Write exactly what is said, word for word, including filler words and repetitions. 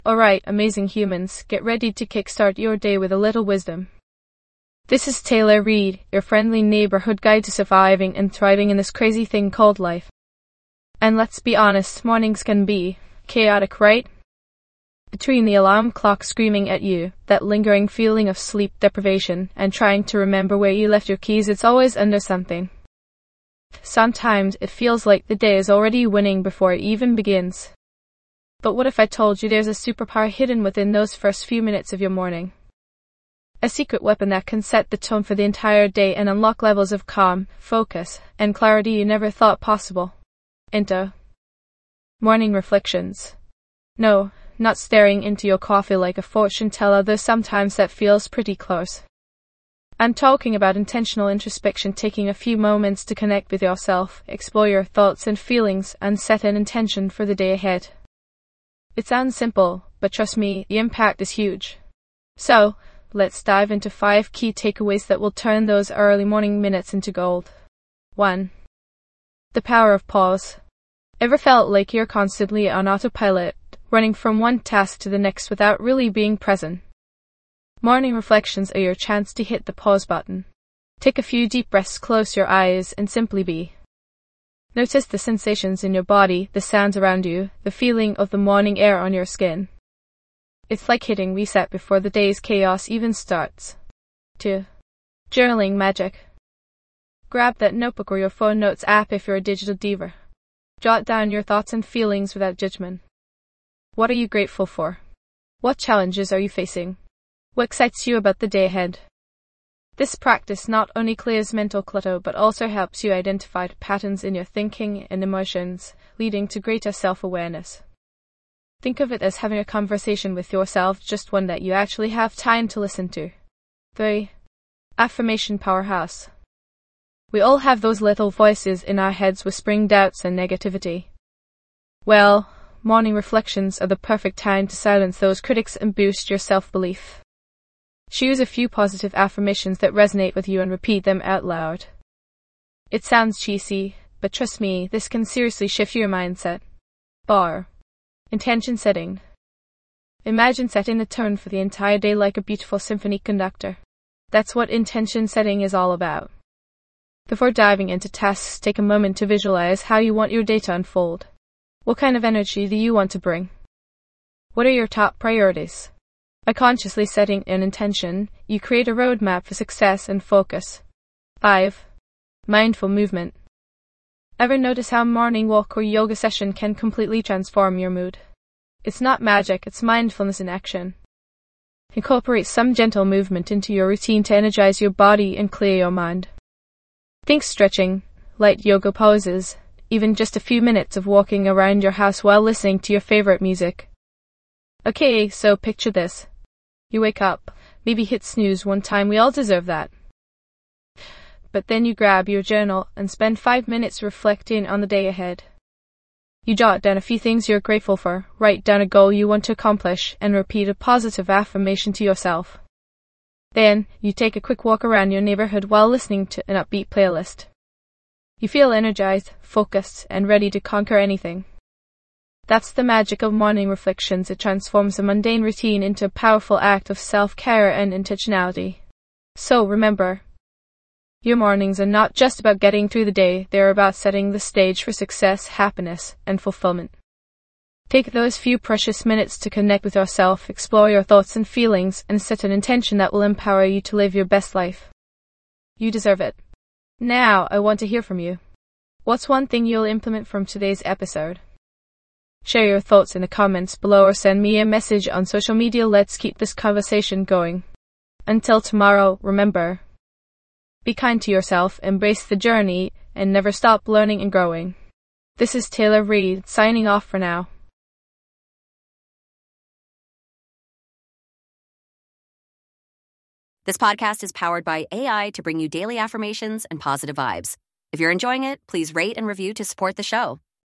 Alright, amazing humans, get ready to kickstart your day with a little wisdom. This is Taylor Reid, your friendly neighborhood guide to surviving and thriving in this crazy thing called life. And let's be honest, mornings can be chaotic, right? Between the alarm clock screaming at you, that lingering feeling of sleep deprivation, and trying to remember where you left your keys, it's always under something. Sometimes it feels like the day is already winning before it even begins. But what if I told you there's a superpower hidden within those first few minutes of your morning? A secret weapon that can set the tone for the entire day and unlock levels of calm, focus, and clarity you never thought possible. Enter Morning Reflections. No, not staring into your coffee like a fortune teller, though sometimes that feels pretty close. I'm talking about intentional introspection, taking a few moments to connect with yourself, explore your thoughts and feelings, and set an intention for the day ahead. It sounds simple, but trust me, the impact is huge. So, let's dive into five key takeaways that will turn those early morning minutes into gold. one. The power of pause. Ever felt like you're constantly on autopilot, running from one task to the next without really being present? Morning reflections are your chance to hit the pause button. Take a few deep breaths, close your eyes, and simply be. Notice the sensations in your body, the sounds around you, the feeling of the morning air on your skin. It's like hitting reset before the day's chaos even starts. two. Journaling magic. Grab that notebook or your phone notes app if you're a digital diva. Jot down your thoughts and feelings without judgment. What are you grateful for? What challenges are you facing? What excites you about the day ahead? This practice not only clears mental clutter but also helps you identify patterns in your thinking and emotions, leading to greater self-awareness. Think of it as having a conversation with yourself, just one that you actually have time to listen to. three. Affirmation powerhouse. We all have those little voices in our heads whispering doubts and negativity. Well, morning reflections are the perfect time to silence those critics and boost your self-belief. Choose a few positive affirmations that resonate with you and repeat them out loud. It sounds cheesy, but trust me, this can seriously shift your mindset. Bar. Intention setting. Imagine setting the tone for the entire day like a beautiful symphony conductor. That's what intention setting is all about. Before diving into tasks, take a moment to visualize how you want your day to unfold. What kind of energy do you want to bring? What are your top priorities? By consciously setting an intention, you create a roadmap for success and focus. five. Mindful movement. Ever notice how a morning walk or yoga session can completely transform your mood? It's not magic, it's mindfulness in action. Incorporate some gentle movement into your routine to energize your body and clear your mind. Think stretching, light yoga poses, even just a few minutes of walking around your house while listening to your favorite music. Okay, so picture this. You wake up, maybe hit snooze one time, we all deserve that. But then you grab your journal and spend five minutes reflecting on the day ahead. You jot down a few things you're grateful for, write down a goal you want to accomplish, and repeat a positive affirmation to yourself. Then, you take a quick walk around your neighborhood while listening to an upbeat playlist. You feel energized, focused, and ready to conquer anything. That's the magic of morning reflections. It transforms a mundane routine into a powerful act of self-care and intentionality. So remember, your mornings are not just about getting through the day, they're about setting the stage for success, happiness, and fulfillment. Take those few precious minutes to connect with yourself, explore your thoughts and feelings, and set an intention that will empower you to live your best life. You deserve it. Now, I want to hear from you. What's one thing you'll implement from today's episode? Share your thoughts in the comments below or send me a message on social media. Let's keep this conversation going. Until tomorrow, remember, be kind to yourself, embrace the journey, and never stop learning and growing. This is Taylor Reid, signing off for now. This podcast is powered by A I to bring you daily affirmations and positive vibes. If you're enjoying it, please rate and review to support the show.